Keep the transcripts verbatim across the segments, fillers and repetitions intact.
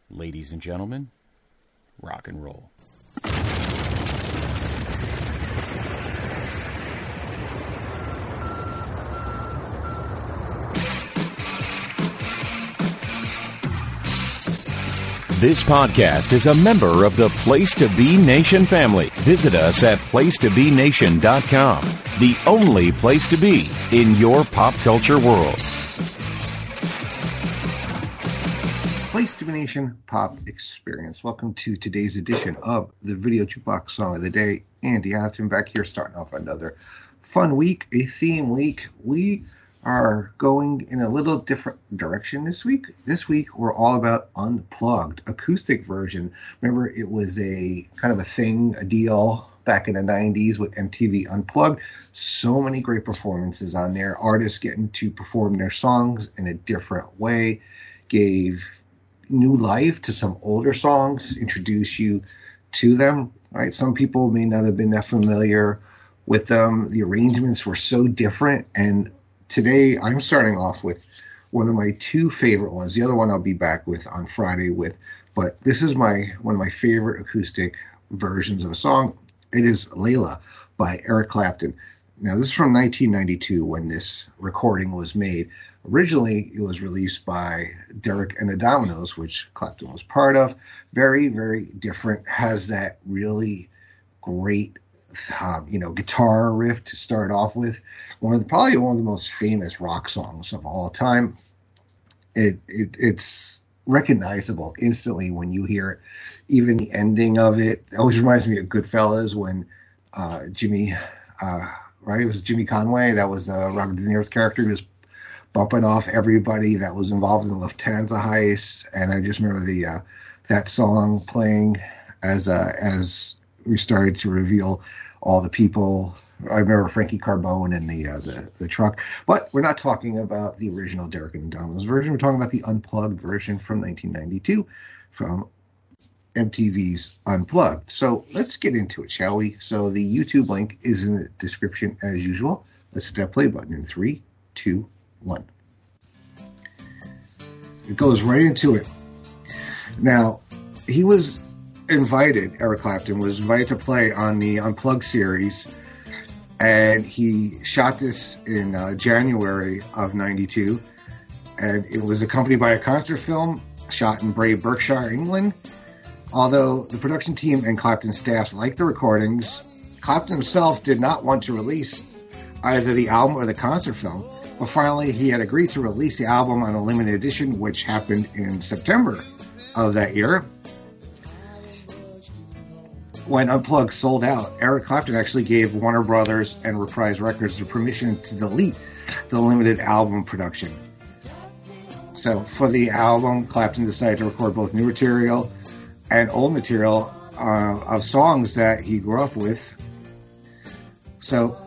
Ladies and gentlemen, rock and roll. This podcast is a member of the Place to Be Nation family. Visit us at place to be nation dot com, the only place to be in your pop culture world. Place to Be Nation Pop Experience. Welcome to today's edition of the Video Jukebox Song of the Day. Andy Atherton back here starting off another fun week, a theme week. We are going in a little different direction this week. This week, we're all about unplugged, acoustic version. Remember, it was a kind of a thing, a deal back in the nineties with M T V Unplugged. So many great performances on there. Artists getting to perform their songs in a different way. Gave new life to some older songs, introduce you to them. Right? Some people may not have been that familiar with them. The arrangements were so different, and today, I'm starting off with one of my two favorite ones. The other one I'll be back with on Friday with, but this is my one of my favorite acoustic versions of a song. It is Layla by Eric Clapton. Now, this is from nineteen ninety-two when this recording was made. Originally, it was released by Derek and the Dominos, which Clapton was part of. Very, very different. Has that really great Um, you know, guitar riff to start off with. One of the, probably one of the most famous rock songs of all time. It, it it's recognizable instantly when you hear it. Even the ending of it, it always reminds me of Goodfellas when uh, Jimmy, uh, right? It was Jimmy Conway. That was uh, Robert De Niro's character. He was bumping off everybody that was involved in the Lufthansa heist. And I just remember the uh, that song playing as uh, as we started to reveal all the people. I remember Frankie Carbone in the, uh, the the truck. But we're not talking about the original Derek and the Dominos version. We're talking about the unplugged version from nineteen ninety-two from M T V's Unplugged. So let's get into it, shall we? So the YouTube link is in the description as usual. Let's hit that play button in three, two, one. It goes right into it. Now, he was invited, Eric Clapton was invited to play on the Unplugged series, and he shot this in uh, January of ninety-two, and it was accompanied by a concert film shot in Bray, Berkshire, England. Although the production team and Clapton staff liked the recordings, Clapton himself did not want to release either the album or the concert film, but finally he had agreed to release the album on a limited edition, which happened in September of that year. When Unplugged sold out, Eric Clapton actually gave Warner Brothers and Reprise Records the permission to delete the limited album production. So for the album, Clapton decided to record both new material and old material uh, of songs that he grew up with. So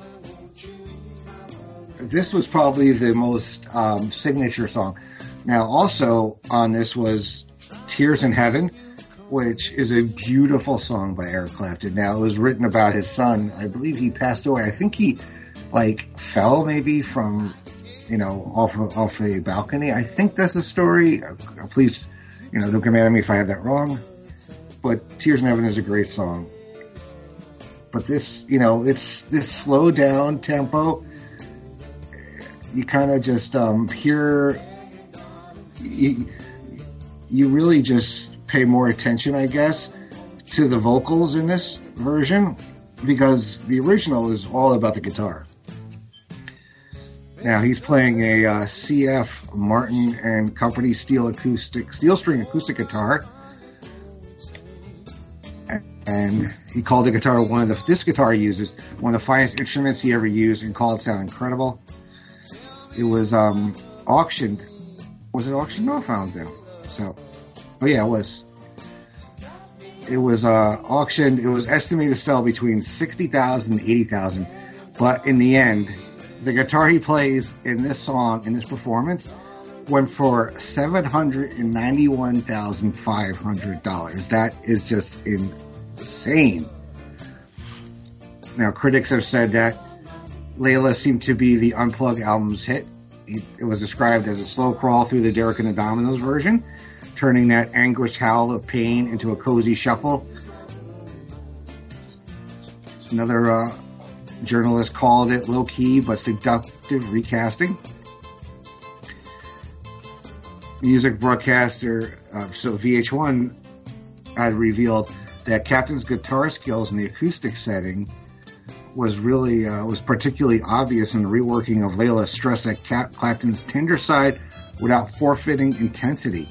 this was probably the most um, signature song. Now also on this was Tears in Heaven, which is a beautiful song by Eric Clapton. Now, it was written about his son. I believe he passed away. I think he, like, fell maybe from, you know, off of, off a balcony. I think that's the story. Uh, please, you know, don't get mad at me if I have that wrong. But Tears in Heaven is a great song. But this, you know, it's this slow down tempo. You kind of just um, hear, you, you really just pay more attention, I guess, to the vocals in this version, because the original is all about the guitar. Now he's playing a uh, C F Martin and Company steel acoustic, steel string acoustic guitar, and he called the guitar one of the this guitar he uses one of the finest instruments he ever used, and called it sound incredible. It was um, auctioned. Was it auctioned? No, I found it. So. Oh, yeah, it was. It was uh, auctioned. It was estimated to sell between sixty thousand dollars and eighty thousand dollars. But in the end, the guitar he plays in this song, in this performance, went for seven hundred ninety-one thousand five hundred dollars. That is just insane. Now, critics have said that Layla seemed to be the Unplugged album's hit. It was described as a slow crawl through the Derek and the Dominos version. turning that anguished howl of pain into a cozy shuffle. Another uh, journalist called it low-key but seductive recasting. Music broadcaster, uh, so V H one had revealed that Clapton's guitar skills in the acoustic setting was really uh, was particularly obvious in the reworking of Layla's stress at Cap- Clapton's tender side without forfeiting intensity.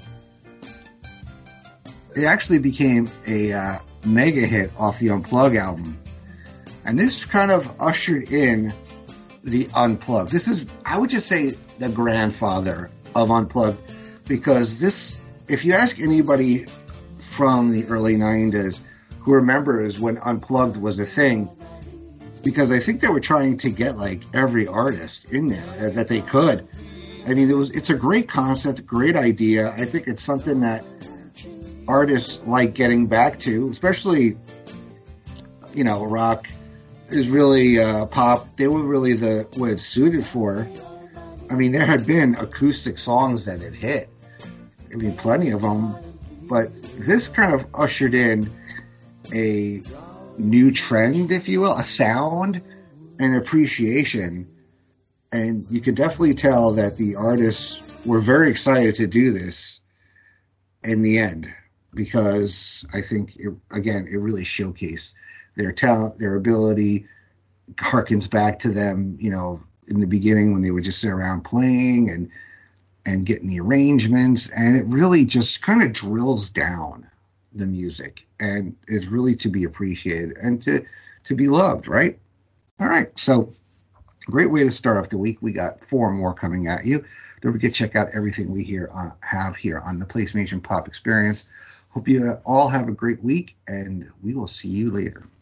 It actually became a uh, mega hit off the Unplugged album. And this kind of ushered in the Unplugged. This is, I would just say, the grandfather of Unplugged, because this, if you ask anybody from the early nineties who remembers when Unplugged was a thing, because I think they were trying to get like every artist in there that they could. I mean, it was, it's a great concept, great idea. I think it's something that artists like getting back to, especially, you know, rock is really uh, pop. They were really the what it's suited for. I mean, there had been acoustic songs that had hit. I mean, plenty of them. But this kind of ushered in a new trend, if you will, a sound and appreciation. And you could definitely tell that the artists were very excited to do this in the end, because I think, it, again, it really showcased their talent, their ability, harkens back to them, you know, in the beginning when they would just sit around playing and and getting the arrangements, and it really just kind of drills down the music and is really to be appreciated and to to be loved, right? All right, so great way to start off the week. We got four more coming at you. Don't forget to check out everything we here uh, have here on the PlayStation Pop Experience. Hope you all have a great week, and we will see you later.